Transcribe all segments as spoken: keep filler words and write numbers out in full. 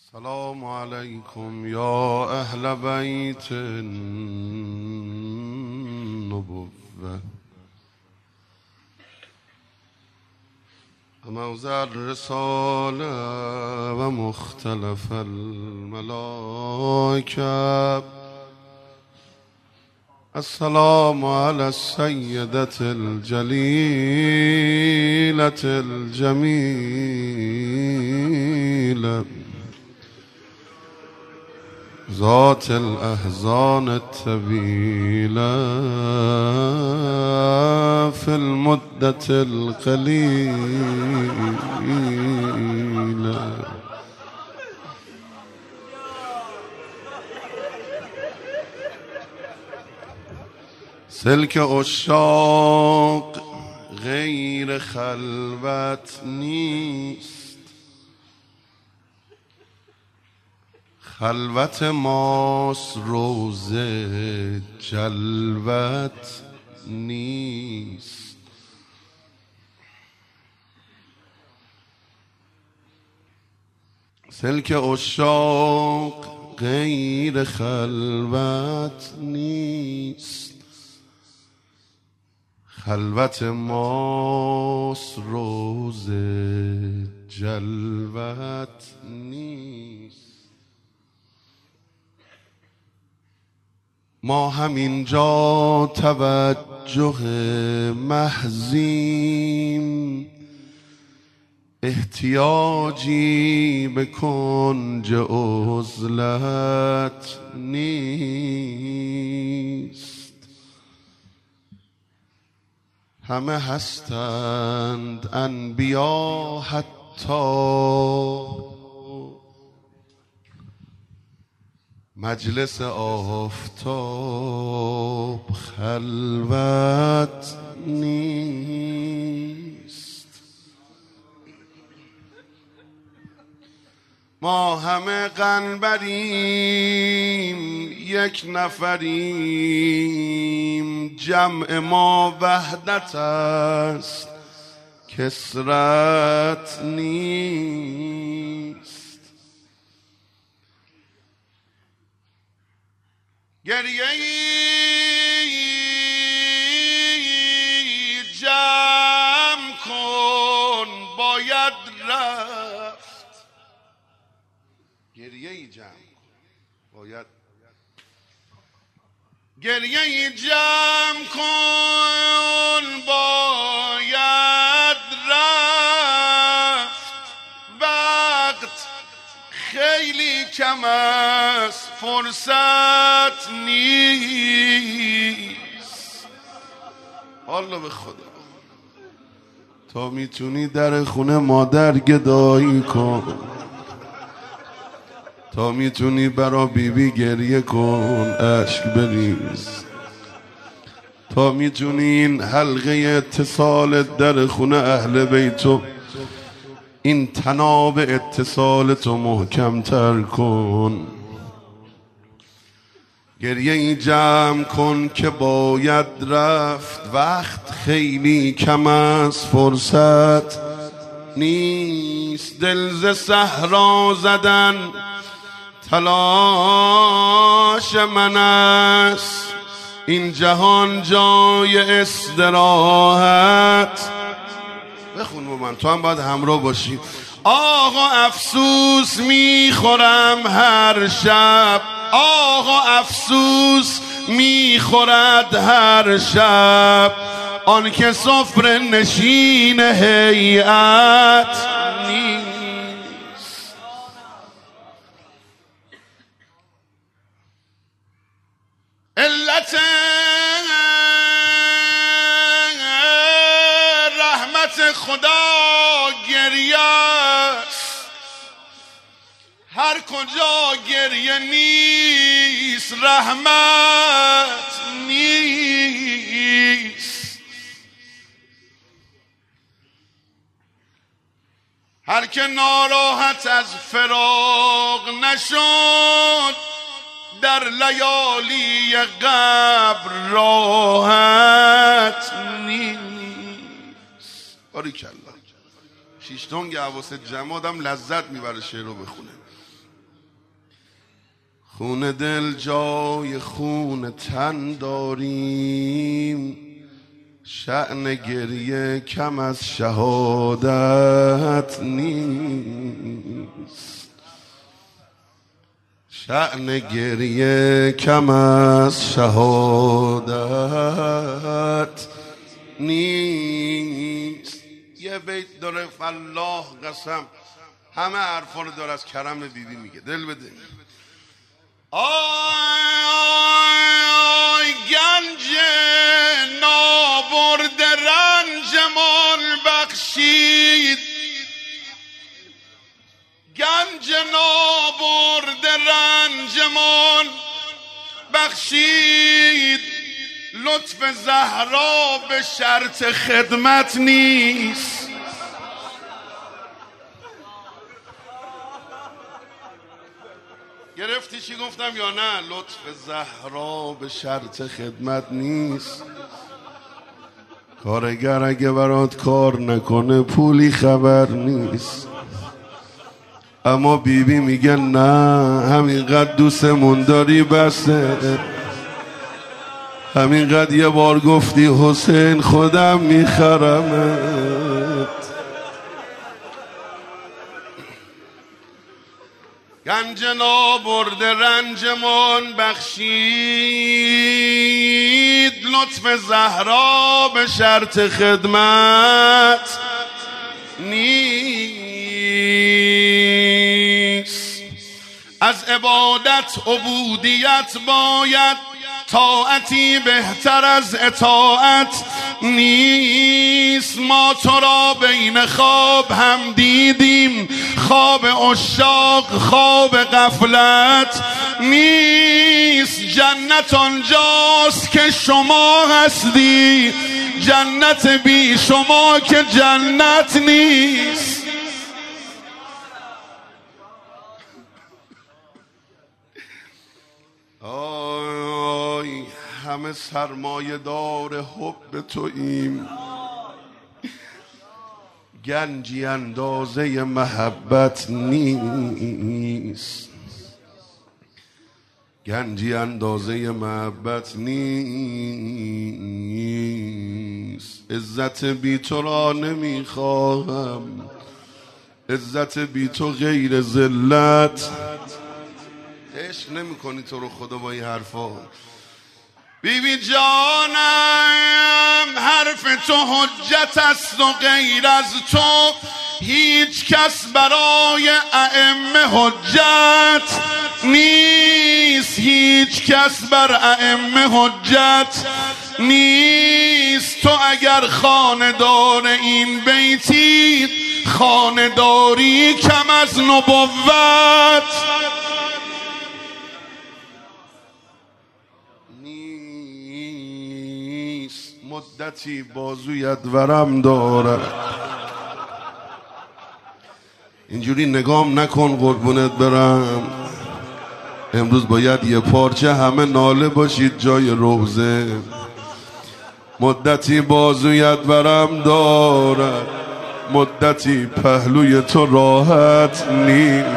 السلام عليكم يا أهل بيت النبوة وموضع الرسالة ومختلف الملائكة. السلام على السيدة الجليلة الجميلة ذات الأحزان الطويلة في المدة القليلة. سلك عشاق غیر خلوت نیست، خلوت ماست روزه جلوت نیست. سلک عشاق غیر خلوت نیست، خلوت ماست روزه جلوت نیست. ما همینجا توجه محضیم، احتیاجی به کنج عزلت نیست. همه هستند انبیا حتی مجلس آفتاب خلوت نیست. ما همه قنبریم یک نفریم، جمع ما وحدت است کثرت نیست. گریه جمع کن باید رفت، گریه جمع باید گریه جمع کن باید رفت، وقت خیلی کم است فرصت نیست. حالا به خدا تا میتونی در خونه مادر گدایی کن، تا میتونی برا بیبی گریه کن اشک بریز، تا میتونی این حلقه اتصال در خونه اهل بیتو این تناب اتصالتو محکم تر کن. گریه ای جمع کن که باید رفت، وقت خیلی کم است فرصت نیست. دل ز صحرا زدن تلاش من است، این جهان جای استراحت. بخون با من، تو هم باید همراه باشی. آقا افسوس میخورم هر شب، آقا افسوس میخورد هر شب، آن که سفره نشین هیئت نیست. علت رحمت خدا گریه است، هر کجا گریه نیست رحمت نیست. هر که ناراحت از فراق نشد، در لیالی قبر راحت نیست. باریکلا. شیشتونگ حواس جمع آدم لذت میبره شعر رو بخونه. خون دل جای خون تن داریم، شأن گریه کم از شهادت نیست. شأن گریه کم از شهادت نیست. یه بیت داره فالله قسم همه حرفا رو داره از کرم بیبی میگه. دل بده. آی آی گنج نابرد رنجمان بخشید، گنج نابرد رنجمان بخشید. لطف زهرا به شرط خدمت نیست. گرفتی چی گفتم یا نه؟ لطف زهرا به شرط خدمت نیست. کارگر اگه برات کار نکنه پولی خبر نیست. اما بیبی بی میگه نه، همینقدر دوستمون داری بسه، همینقدر یه بار گفتی حسین خودم میخرمت. گنج نابرد رنجمان بخشید، لطف زهرا به شرط خدمت نیست. از عبادت عبودیت باید، طاعتی بهتر از اطاعت نیست. ما تو را بین خواب هم دیدیم، خواب عشاق خواب غفلت نیست. جنت آنجاست که شما هستی، جنت بی شما که جنت نیست. آی همه سرمایه دار حب توییم، گنجی اندازه محبت نیست. گنجی اندازه محبت نیست. عزت بی تو را نمیخواهم، عزت بی تو غیر ذلت. عشق نمی کنی تو رو خدا با این حرفا. بیبی بی جانم حرف تو حجت است و غیر از تو هیچ کس برای ائمه حجت نیست. هیچ کس بر ائمه حجت نیست. تو اگر خانه‌دار این بیتی، خانه‌داری کم از نبوت نیست. مدتی بازویت ورم دارد، اینجوری نگام نکن قربونت برم. امروز باید یه پارچه همه ناله باشید جای روزه. مدتی بازویت ورم دارد، مدتی پهلوی تو راحت نیست.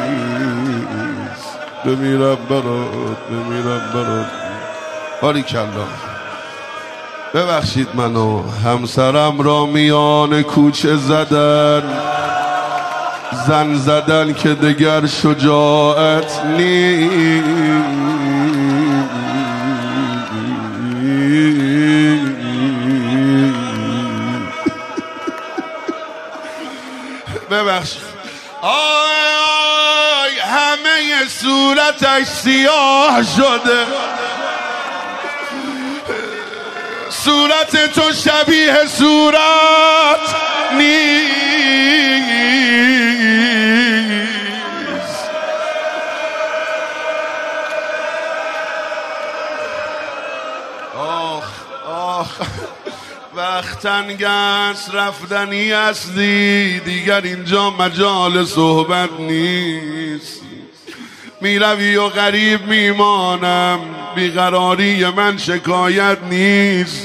بمیرم برات، بمیرم برات. باریکالله. ببخشید منو همسرم را میان کوچه زدن، زن زدن که دگر شجاعت نیست. ببخشید. آی همه صورتش سیاه شده، صورت تو شبیه صورت نیست. آخ آخ وقت تنگ است رفتنی هستی، دیگر اینجا مجال صحبت نیست. میروی و غریب میمانم، بیقراری من شکایت نیست.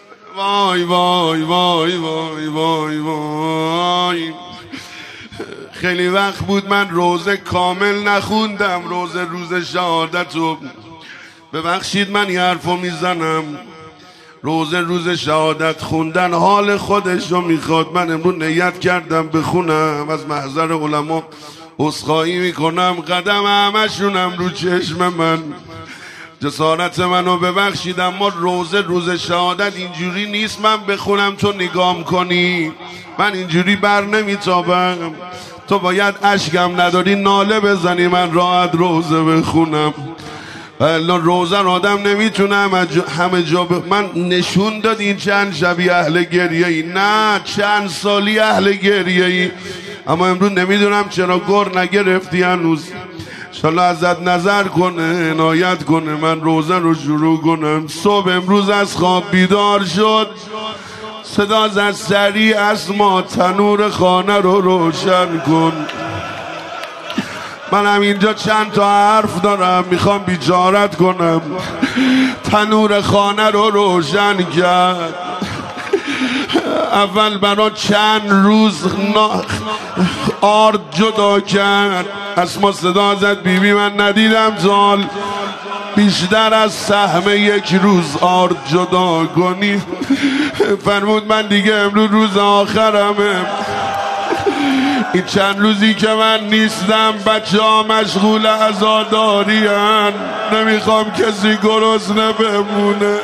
وای وای وای وای وای وای. خیلی وقت بود من روزه کامل نخوندم، روزه روز شهادت رو. ببخشید من یه حرفو میزنم، روزه روز شهادت خوندن حال خودش رو میخواد. من امروز نیت کردم بخونم، از محضر علما عذرخواهی میکنم، قدم همشونم رو چشم من، جسارت منو ببخشید. اما روزه روز شهادت اینجوری نیست من بخونم تو نگام کنی، من اینجوری بر نمیتابم. تو باید اشکم نداری ناله بزنی من راحت روزه بخونم. الان روزه رو آدم نمیتونم همه جا ب... من نشون داد این چند شبی اهل گریه ای، نه چند سالی اهل گریه ای، اما امروز نمیدونم چرا گر نگرفتی هنوز. انشالله ازت نظر کنه، عنایت کنه، من روزه رو شروع کنم. صبح امروز از خواب بیدار شد، صدا زد سریع اسما تنور خانه رو روشن کن. منم اینجا چند تا حرف دارم میخوام بیچارت کنم. تنور خانه رو روشن کرد، اول برا چند روز آرد جدا کرد. اسما صدا زد بیبی من ندیدم زال بیشتر از سهم یک روز آرد جدا کنی. فرمود من دیگه امروز روز آخرمه، این چند روزی که من نیستم بچه ها مشغول عزاداری هن، نمیخوام کسی گرسنه بمونه.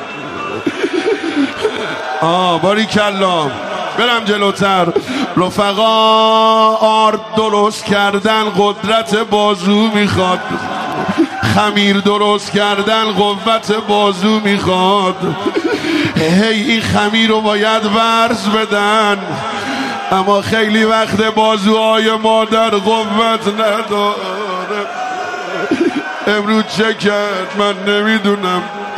آه باری کلام برم جلوتر. رفقا آرد درست کردن قدرت بازو میخواد، خمیر درست کردن قوت بازو میخواد. هی این خمیر رو باید ورز بدن، اما خیلی وقت بازوهای مادر قوت نداره. امروز چه کرد من نمیدونم.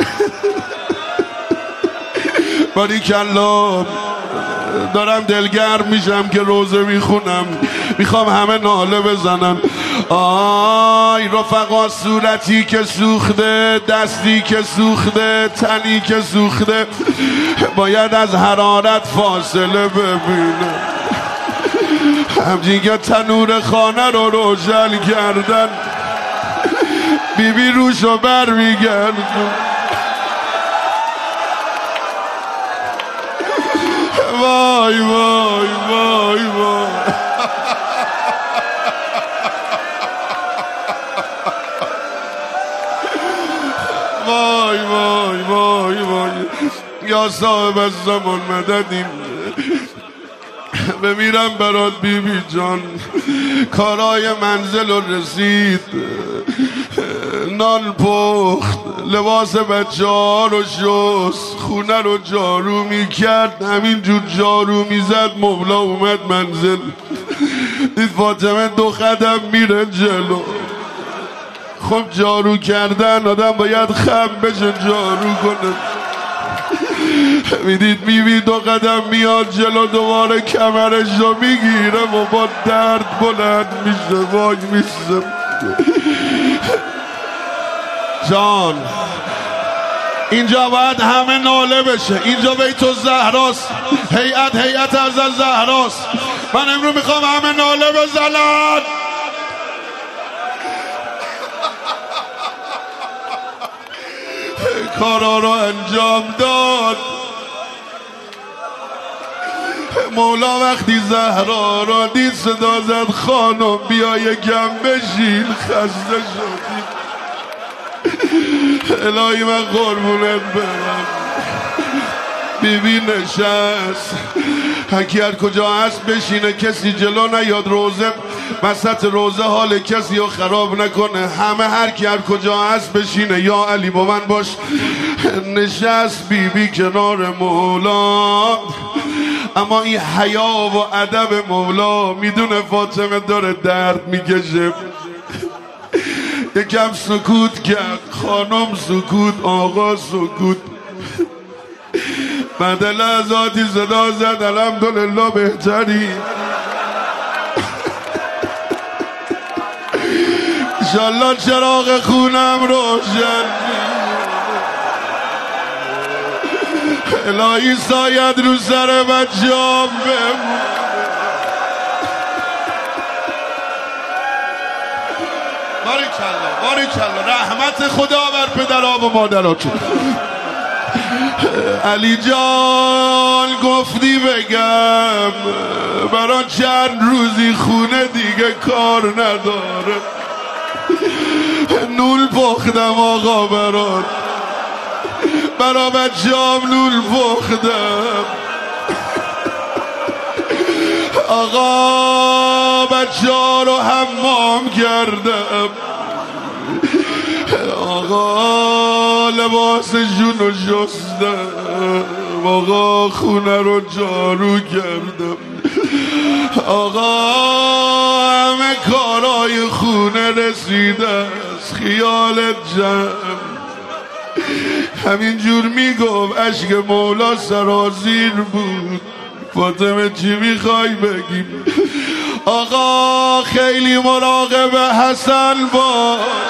باریکلا دارم دلگرم میشم که روزه میخونم، میخوام همه ناله بزنن. آی رفقا صورتی که سوخته، دستی که سوخته، تنی که سوخته، باید از حرارت فاصله ببینه. همچین که تنور خانه رو روشن کردن، بیبی روشو بر میگرد. وای وای وای وای وای وای وای وای یا صاحب الزمان مددیم. بمیرم برات بیبی جان، کارای منزل رو رسید، نان پخت، لباس بچه ها رو شست، خونه رو جارو میکرد، همینجور جارو میزد مولا اومد منزل، دید فاطمه دو قدم میره جلو. خب جارو کردن آدم باید خم بشه جارو کنه. میدید بیبی دو قدم میاد جلو، دوباره کمرش رو میگیره و با درد بلند میشه. وای میشه جان، اینجا باید همه ناله بشه. اینجا بیت الزهراست، هیئت هیئت از الزهراست. من امروز میخوام همه ناله بزنن. کارا رو انجام داد مولا. وقتی زهرا را دید صدا زد خانم بیا یکم بشین، خسته شدی. الهی من قربونت برم. بیبی نشست، هکی هر کجا هست بشینه، کسی جلو نیاد، روزه وسط روزه حال کسی رو خراب نکنه. همه هر کی هر کجا هست بشینه. یا علی با من باش. نشست بیبی کنار مولا، اما این حیا و ادب مولا میدونه فاطمه داره درد میکشه. یکم سکوت کرد، خانم سکوت، آقا سکوت. بعد لحظاتی صدا زد الحمدلله بهتری. انشالله چراغ خونم روشن. الهی سایت رو سر بچه‌ام بمونه. باریکالله باریکالله. رحمت خدا بر پدرها و مادراتون. علی جان گفتی بگم برا چند روزی خونه دیگه کار نداره. نون پختم آقا برات، برا بچه‌ام نون پختم آقا، بچه ها رو حمام کردم آقا، لباسشون رو شستم آقا، خونه رو جارو کردم آقا، همه کارای خونه رسیده از خیالت جمع. همینجور میگفت اشک مولا سرازیر بود. فاطمه چی میخوای بگیم؟ آقا خیلی مراقب حسن باش،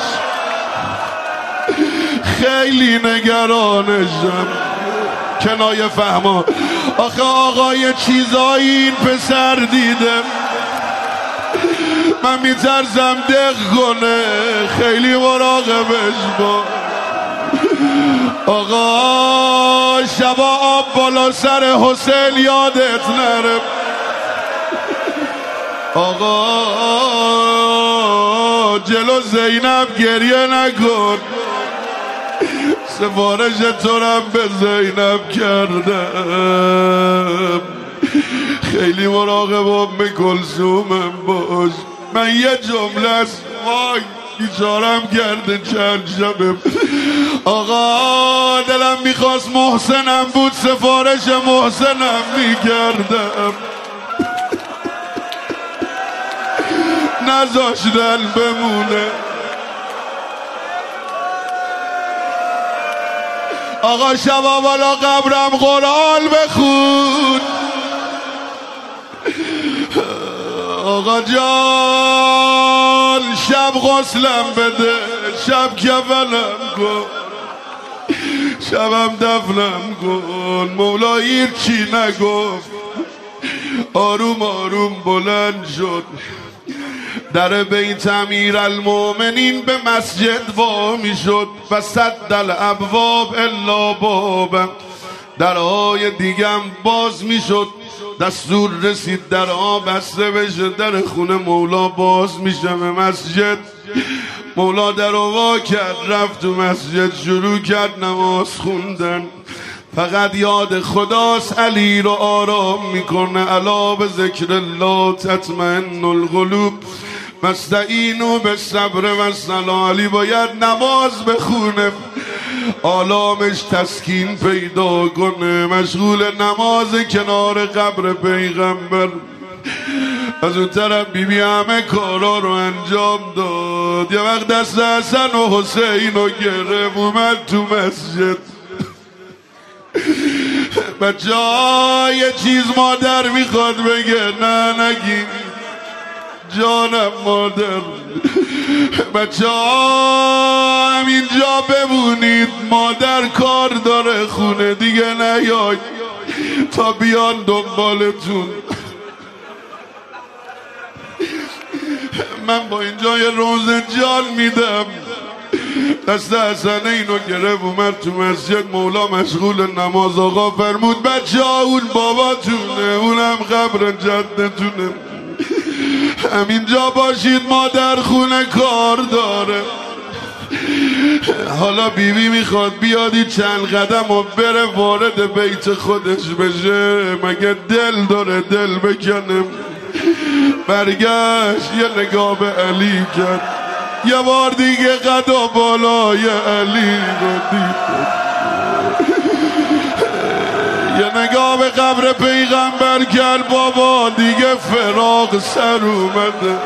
خیلی نگرانشم. کنایه فهما. آخه آقا یه چیزایی این پسر دیدم من میترسم دق کنه، خیلی مراقبش باش. آقا شبا آب بالا سر حسین یادت نره. آقا جلو زینب گریه نکن، سفارش تو رم به زینب کردم. خیلی مراقب ام کلثومم باش. من یه جمله است وای بیچارم کرده چند شبه. آقا دلم میخواست محسنم بود، سفارش محسنم میکردم، نذاشتن بمونه. آقا شبا بالا قبرم قرآن بخون. آقا جان شب غسلم بده، شب کفنم کن، شبم دفنم کن. مولا هیچی نگفت، آروم آروم بلند شد. در بیت امیرالمومنین به مسجد وا می شد و سد الابواب الا بابم. درهای دیگم باز می شد. دستور رسید درها بسته بشه. در خونه مولا باز میشه به مسجد. مولا در وا کرد، رفت تو مسجد، شروع کرد نماز خوندن. فقط یاد خداست، علی رو آرام میکنه. الا به ذکر الله تطمئن القلوب واستعینوا بالصبر والصلاة. علی باید نماز بخونه، آلامش تسکین پیدا کنه. مشغول نماز کنار قبر پیغمبر. از اون طرف بی بی همه کارا رو انجام داد. یه وقت دست حسن و حسین رو گرفت، اومد تو مسجد. بچه ها یه چیز مادر میخواد بگه، نه نگی جانم مادر. بچه ها همینجا بمونید، مادر کار داره خونه دیگه، نیاید تا بیان دنبالتون. من با اینجا یه روزه جان میدم. دست حسنه اینو گرفت اومد تو مسجد. مولا مشغول نماز. آقا فرمود بچه ها اون باباتونه، اونم قبر جدتونه، همینجا باشید، مادر خونه کار داره. حالا بیبی میخواد بیادی چند قدم و بره وارد بیت خودش بشه، مگه دل داره دل بکنه؟ برگشت یه نگاه به علی کرد، یه بار دیگه قد و بالای علی رو دید، یه نگاه به قبر پیغمبر کرد. بابا دیگه فراق سر اومده،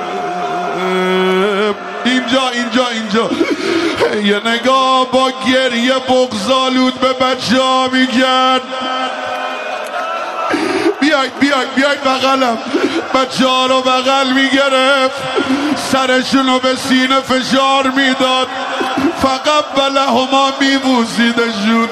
اینجا اینجا اینجا. یه نگاه با گریه بغض‌آلود به بچه ها میکرد. بیاید بیاید بیاید بغلم. بچه ها رو بغل میگرفت، سرشون رو به سینه فشار میداد، فقط بلهما میبوسیدشون.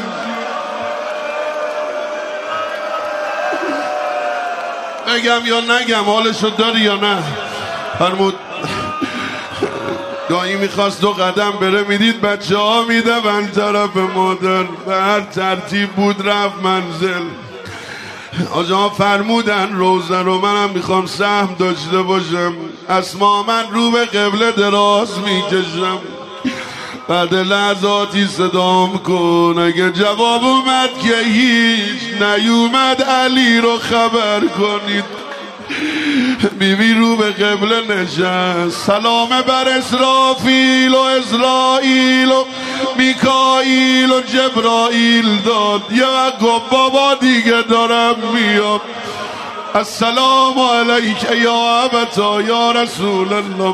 بگم یا نگم؟ حالشو داری یا نه؟ فرمود دایی میخواست دو قدم بره، میدید بچه ها میده من طرف مادر، به هر ترتیب بود رفت منزل. آجا فرمودن روزه رو منم میخوام سهم داشته باشم. اسما من رو به قبله دراز میکشم، بعد لحظاتی صدام کن اگه جواب اومد که هیچ نیومد علی رو خبر کنید. بیبی رو به قبله نشست، سلام بر اسرافیل و اسرائیل و میکائیل و جبرائیل داد. یه وقت گفت بابا دیگه دارم میام. السلام علیک یا ابتا یا رسول الله.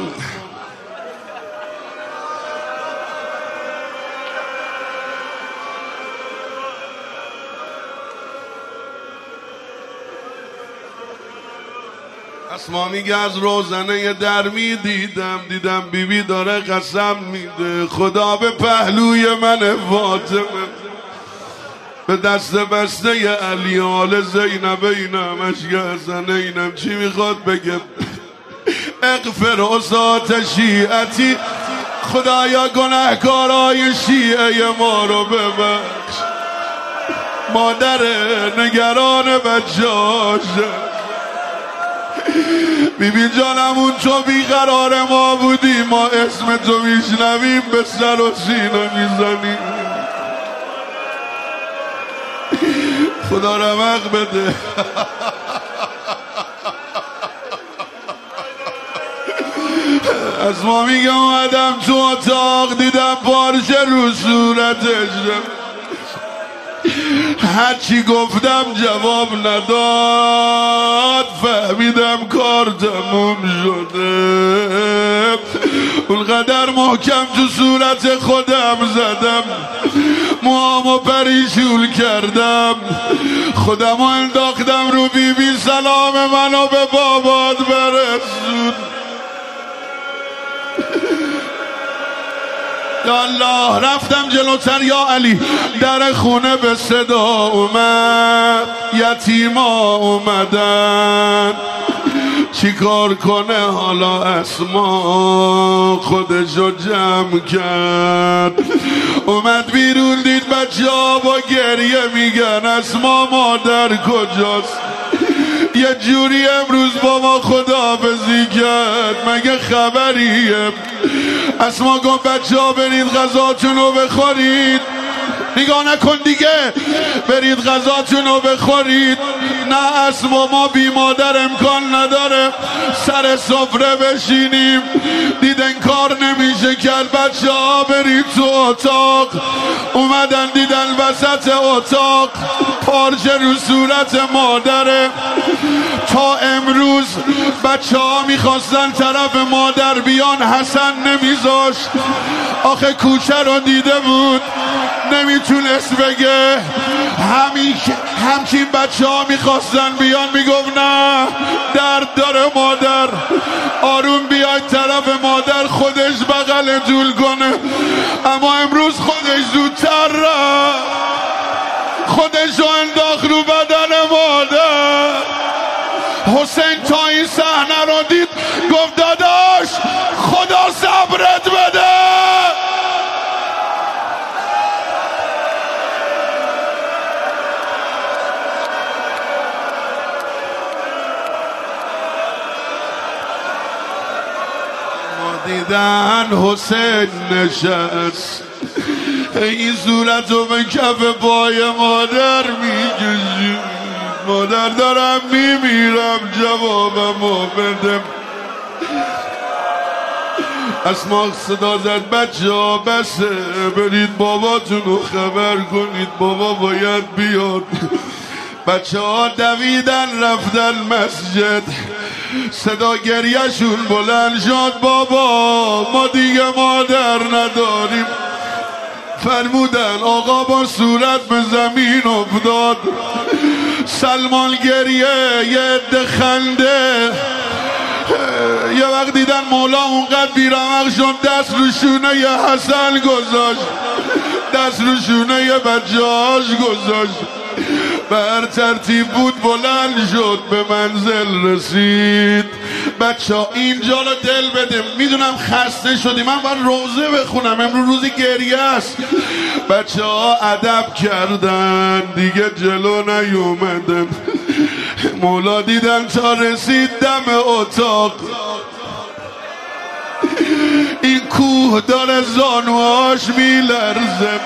اسما میگه از روزنه در می دیدم، دیدم بیبی داره قسم میده خدا به پهلوی من فاطمه، به دست بسته علی آل زینب اینم اشگه زنینم. چی میخواد بگه؟ اغفر عصات شیعتی، خدایا گناهکارای شیعه ما رو ببخش. مادر نگران بچه‌هاشه. بیبی جانمون تو بیقرار ما بودی، ما اسم تو میشنویم به سر و سینه میزنیم. خدا رمق بده. از ما میگم اومدم تو اتاق دیدم پارچه رو صورتش، هرچی گفتم جواب نداد. فهمیدم کار تموم شده، اونقدر محکم تو صورت خودم زدم، موامو پریشول کردم، خودمو انداختم رو بیبی بی. سلام منو به بابات برسون. یا الله رفتم جلوتر، یا علی در خونه به صدا اومد، یتیما اومدن چیکار کنه حالا؟ اسما خودشو جمع کرد، اومد بیرون دید بچه ها با گریه میگن اسما مادر کجاست؟ یه جوری امروز با ما خداحافظی کرد، مگه خبریه؟ اسما گفت بچه ها برید غذاتون رو بخورید. نگاه نکن دیگه، برید غذاتون رو بخورید. نه اسما ما بی مادر امکان نداره سر سفره بشینیم. دیدن کار نمیشه کرد، بچه ها برید تو اتاق. اومدن دیدن وسط اتاق پارچه رو صورت مادره. تا امروز بچه ها میخواستن طرف مادر بیان، حسن نمیذاشت، آخه کوچه رو دیده بود نمیتونست بگه. همین همچین بچه ها میخواستن بیان، میگفت نه درد داره مادر، آروم بیاید طرف مادر خودش بغل جول کنه. اما امروز خودش زودتر رفت، خودش رو انداخت رو بدن مادر. حسین تا این صحنه رو دید گفت داداش خدا صبرت بده. دیدن حسین نشست، این صورت رو به کف پای مادر میکشید. مادر دارم میمیرم جوابمو بده. اسما صدا زد بچه ها بسه، برید باباتون رو خبر کنید، بابا باید بیاد. بچه ها دویدن رفتن مسجد، صدا گریهشون بلند شد بابا ما دیگه مادر نداریم. فرمودن آقا با صورت به زمین افتاد، سلمان گریه یه عده خنده، یه وقت دیدن مولا اونقدر بیرمق شد دست رو شونه یه حسن گذاشت، دست رو شونه یه بچه‌هاش گذاشت، به هر ترتیب بود بلند شد به منزل رسید. بچه ها اینجا رو دل بده، میدونم خسته شدی، من باید روزه بخونم، امروز روزی گریه است. بچه ها ادب کردن دیگه جلو نیومدن. مولا دیدن تا رسید دم اتاق، این کوه داره زانوهاش میلرزه.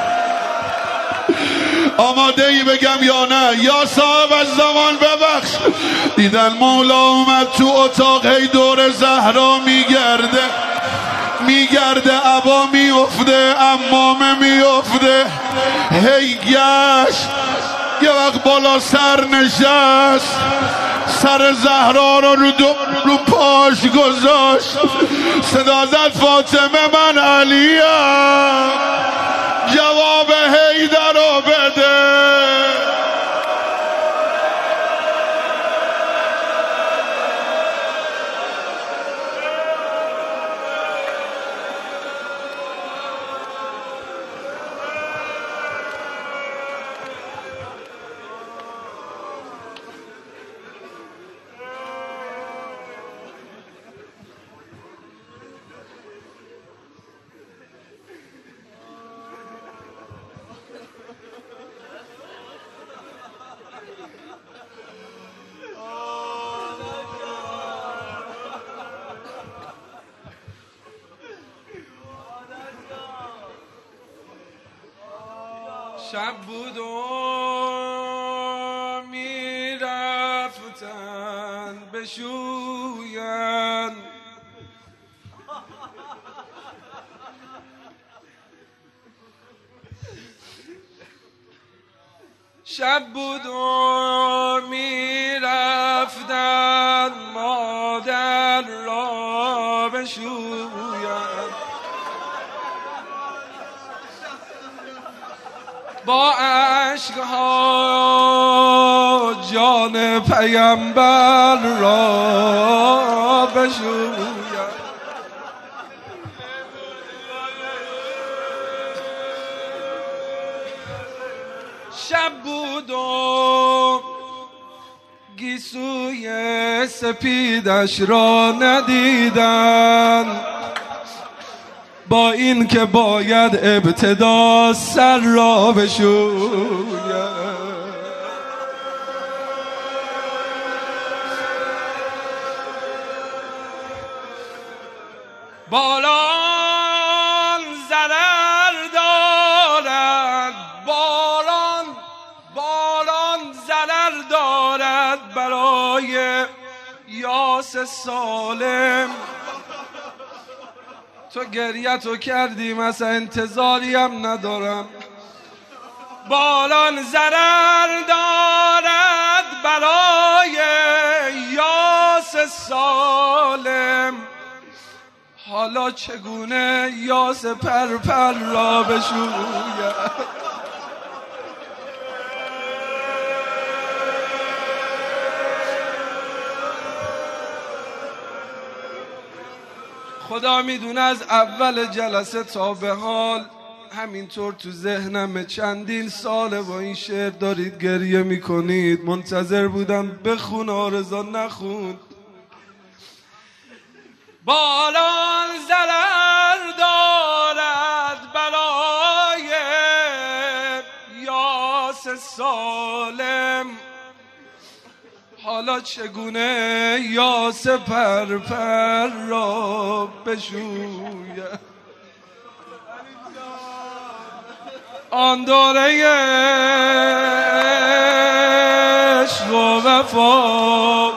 آماده ای بگم یا نه؟ یا صاحب از زمان ببخش. دیدن مولا اومد تو اتاق، هی دور زهرا میگرده میگرده عبا میفته، عمامه میفته، هی گشت. یه وقت بالا سر نشست، سر زهرا رو رو, دو رو پاش گذاشت، صدا زد فاطمه من علیم، جواب حیدر رو بده. شب بود و میرفتن بشوین، شب بود و میرفتن مادر را بشوین، با عشقها جان پیامبر را بشویم. شب بود و گیسوی سپیدش را ندیدن، با این که باید ابتدا سر را بشویم. باران ضرر دارد، باران باران ضرر دارد برای یاس سالم. تو گریه تو کردی مثلا انتظاری هم ندارم. باران ضرر دارد برای یاس سالم، حالا چگونه یاس پرپر را بشویم. خدا میدونه از اول جلسه تا به حال همینطور تو ذهنم چندین ساله با این شعر دارید گریه میکنید. منتظر بودم بخون، آرزا نخوند. باران ضرر دارد برای یاس سالم، حالا چگونه یاس پرپر را بشویم. آن دوره عشق و وفا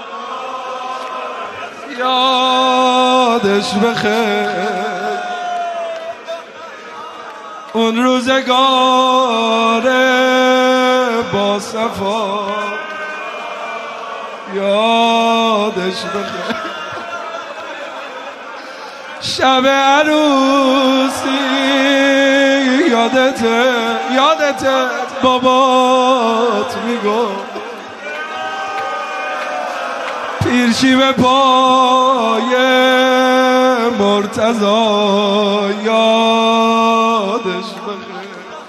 یادش بخیر، اون روزگار با صفا یادش بخیر. شب عروسی یادته یادته بابات میگفت پیر یکی به پای مرتضی یادش بخیر.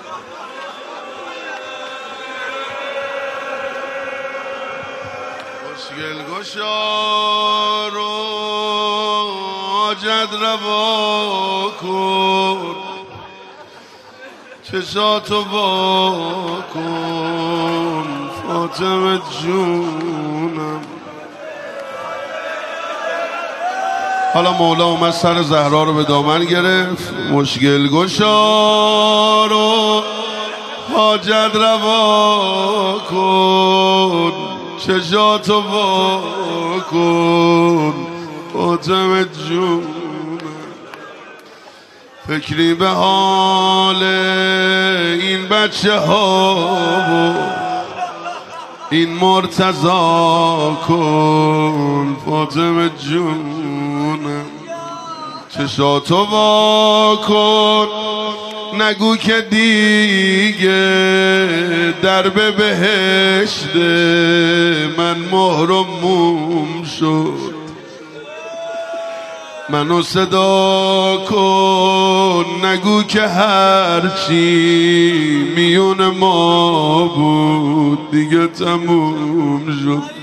خوشگل گشا رو حاجت روا کن، چشاتو وا کن فاطمه جونم. حالا مولا اومد سر زهرا رو به دامن گرفت. مشکل گشا رو حاجت روا کن، چشاتو وا کن فاطمه جونم. فکری به حال این بچه ها و این مرتضی کن فاطمه جونم. چشاتو وا کن نگو که دیگه درب بهشت من مهر و موم شد. منو صدا کن نگو که هرچی میون ما بود دیگه تموم شد.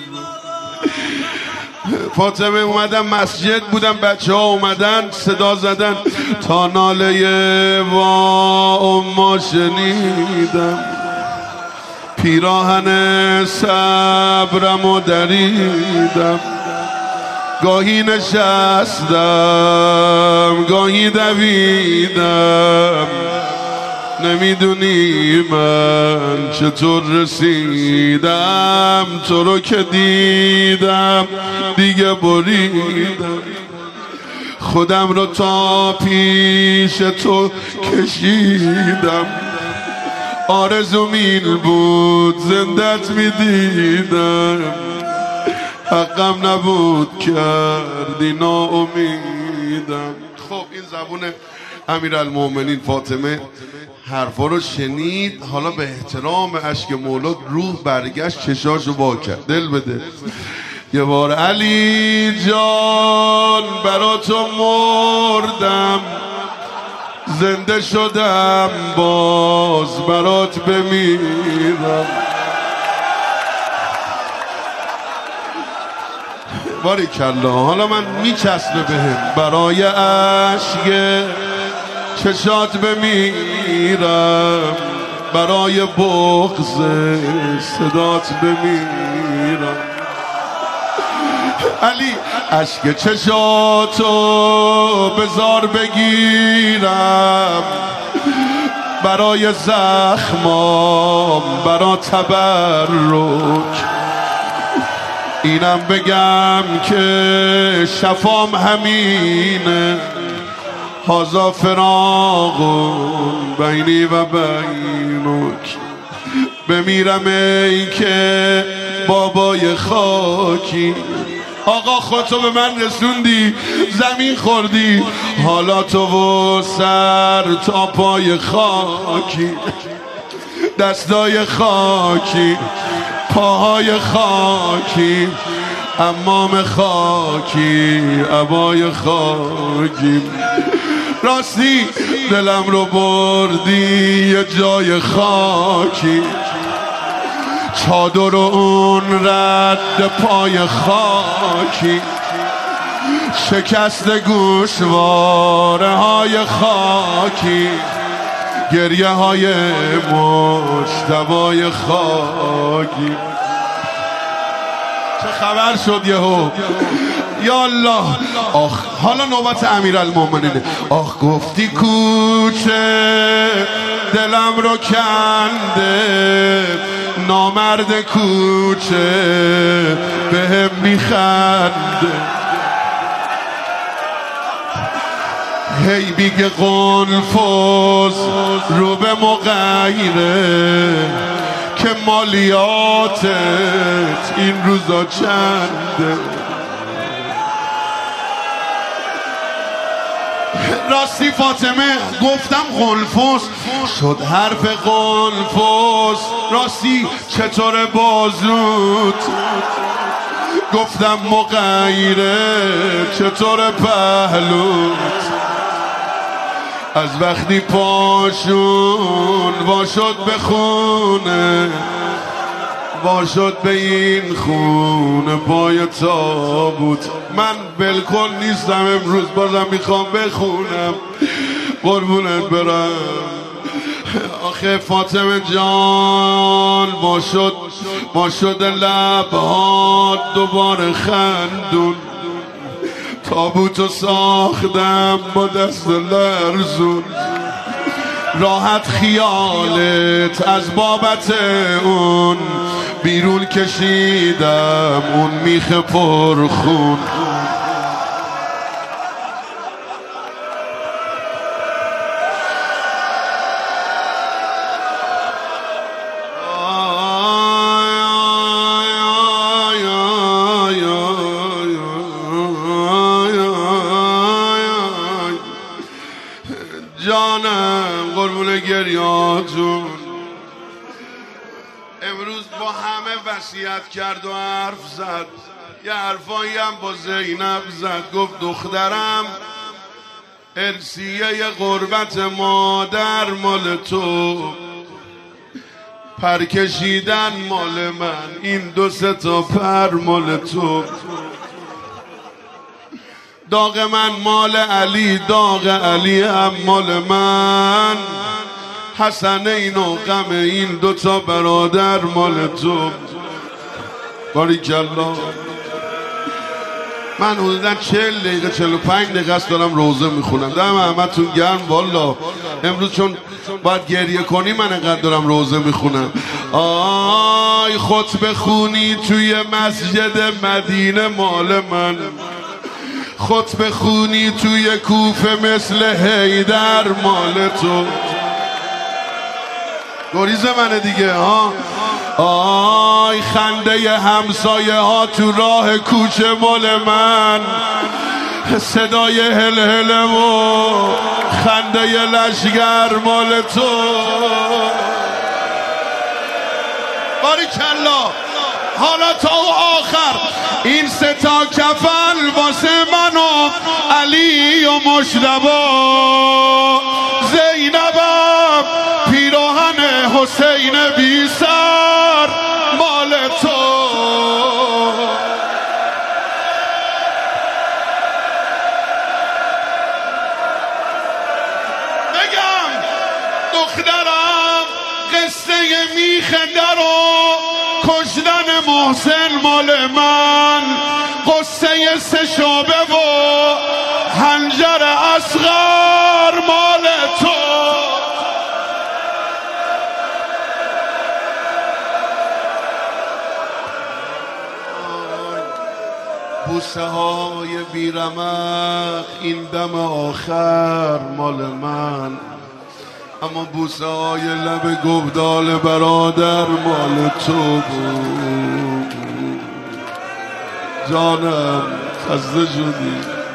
فاطمه اومدن مسجد بودن، بچه ها اومدن صدا زدن تا ناله وا اما شنیدم. پیراهن صبرم و دریدم، گاهی نشستم گاهی دویدم. نمیدونی من چطور رسیدم، تو رو که دیدم دیگه بریدم. خودم رو تا پیش تو کشیدم، آرزو میل بود زندت میدیدم. حقم نبود کردی ناامیدم. خب این زبون امیرالمومنین فاطمه حرفا رو شنید. حالا به احترام اشک مولاد روح برگشت چشاشو وا کرد. دل بده یه بار علی جان برا تو مردم، زنده شدم باز برات بمیرم. باریکلا. حالا من میچسبه بهم برای عشق چشات بمیرم، برای بغض صدات بمیرم. علی عشق چشاتو بزار بگیرم، برای زخمام برا تبرک. اینم بگم که شفام همینه، هازا فراقون بینی و بینک. بمیرم ای که بابای خاکی. آقا خودتو به من رسوندی، زمین خوردی، حالا تو و سر تا پای خاکی. دستای خاکی، پاهای خاکی، امام خاکی، عبای خاکی. راستی دلم رو بردی یه جای خاکی، چادر و اون رد پای خاکی، شکست گوشواره های خاکی، گریه های مجتبای خاکی. چه خبر شد یهو؟ یا الله. آخ حالا نوبت امیرالمومنینه. آخ گفتی کوچه دلم رو کنده، نامرد کوچه بهم میخنده. هی بیگه قنفذ رو به مغیره که مالیاتت این روزا چنده. راستی فاطمه گفتم قنفذ شد حرف قنفذ. راستی چطور بازوت؟ گفتم مغیره چطور پهلوت؟ از وقتی پاشون وا شد به خونه، وا شد به این خونه پای تابوت. من بالکل نیستم امروز، بازم میخوام بخونم قربونت برم. آخه فاطمه جان وا شد وا شد لبها دوباره خندون، تابوتو ساختم با دست لرزون، راحت خیالت از بابت اون بیرون کشیدم اون میخ پرخون. جانم قربون گریاتون. امروز با همه وصیت کرد و حرف زد، یه حرفایی هم با زینب زد. گفت دخترم ارسیه غربت مادر مال تو، پر کشیدن مال من، این دو سه تا پر مال تو. داغ من مال علی، داغ علی هم مال من، حسنین و غم این دوتا برادر مال تو. باریکالله. من حدودا چهل دقیقه چهل و پنج دقیقه است دارم روزه میخونم. دم همتون گرم والا. امروز چون باید گریه کنی من انقدر دارم روزه میخونم. آی خطبه خونی توی مسجد مدینه مال من، خطبه خونی توی کوفه مثل حیدر مال تو. گریز منه دیگه ها. آی خنده همسایه ها تو راه کوچه مال من، صدای هل هل و خنده لشگر مال تو. باریکالله. حالا تا آخر این سه تا کفن واسه من و علی و مجتبی، زینبم پیراهن حسین بی سر مال تو. بگم دخترم قصه میخنده رو کشتن محسن مال من، قصه سه شعبه و حنجر اصغر مال تو. بوسه های بیرمق این دم آخر مال من، اما بوسه های لب گبدال برادر مال تو بود. جانم خسته شدی.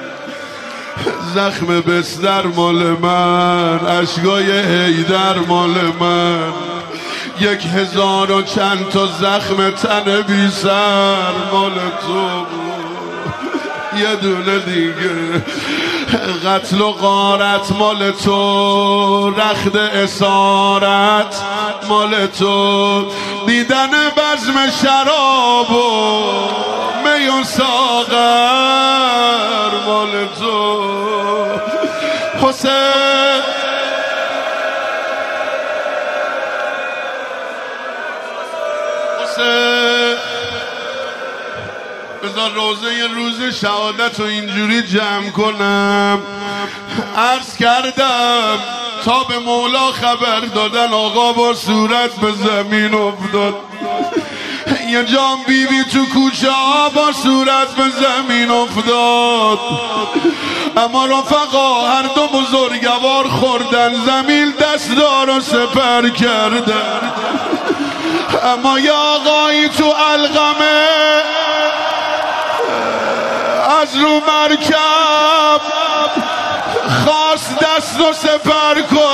زخم بستر مال من، اشکای حیدر مال من، یک هزار و چند تا زخم تن بی سر مال تو بود. یه دونه دیگه قتل و غارت مال تو، رخت اسارت مال تو، دیدن بزم شراب و می و ساغر مال تو. حسین حسین بذار روزه یه روز شهادت رو اینجوری جمع کنم. عرض کردم تا به مولا خبر دادن آقا با صورت به زمین افتاد. یه جام بی بی تو کوچه ها با صورت به زمین افتاد، اما رفقا هر دو بزرگوار خوردن زمین دستدار و سپر کردن. اما یا آقایی تو علقمه از رو مرکب خواست دست و سپر کن.